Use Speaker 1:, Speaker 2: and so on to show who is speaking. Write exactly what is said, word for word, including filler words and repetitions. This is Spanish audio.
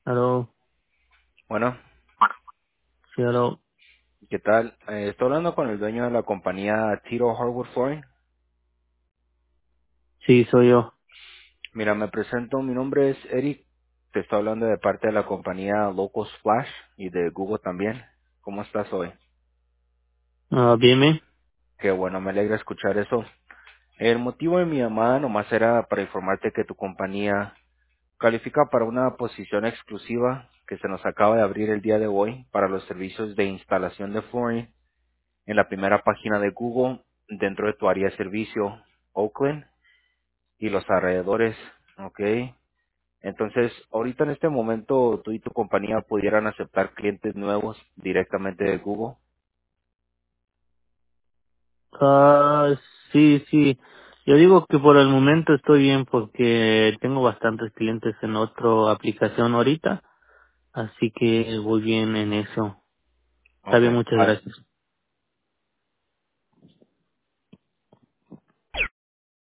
Speaker 1: Aló,
Speaker 2: Bueno,
Speaker 1: sí, aló.
Speaker 2: ¿qué tal? Eh, estoy hablando con el dueño de la compañía Tito Hardwood Flooring.
Speaker 1: Sí, soy yo.
Speaker 2: Mira, me presento, mi nombre es Eric. Te estoy hablando de parte de la compañía Locos Flash y de Google también. ¿Cómo estás hoy?
Speaker 1: Ah, bien, bien.
Speaker 2: Qué bueno, me alegra escuchar eso. El motivo de mi llamada nomás era para informarte que tu compañía califica para una posición exclusiva que se nos acaba de abrir el día de hoy para los servicios de instalación de flooring en la primera página de Google dentro de tu área de servicio, Oakland y los alrededores, ¿ok? Entonces, ahorita en este momento, tú y tu compañía pudieran aceptar clientes nuevos directamente de Google.
Speaker 1: Ah, sí, sí. Yo digo que por el momento estoy bien porque tengo bastantes clientes en otra aplicación ahorita, así que voy bien en eso. Está
Speaker 2: Ok.
Speaker 1: bien, muchas
Speaker 2: Ah,
Speaker 1: gracias.